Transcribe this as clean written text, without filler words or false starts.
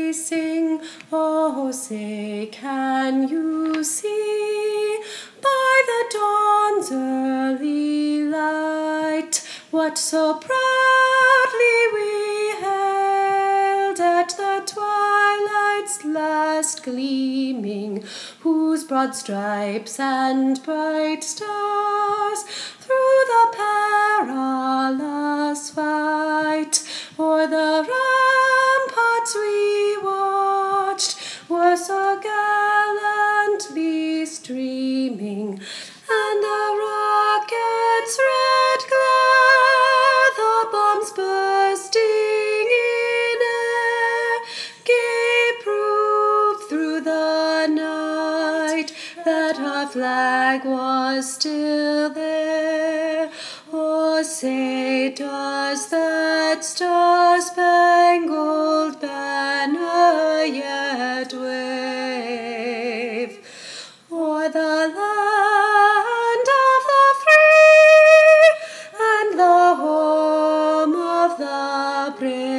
they sing. Oh, say, can you see by the dawn's early light what so proudly we hailed at the twilight's last gleaming, whose broad stripes and bright stars through the perilous fight o'er the ramparts we watched were so gallantly streaming, and the rocket's red glare, the bombs bursting in air, gave proof through the night that our flag was still there. Oh, say, does that star-spangled banner yet wave o'er the land of the free and the home of the brave?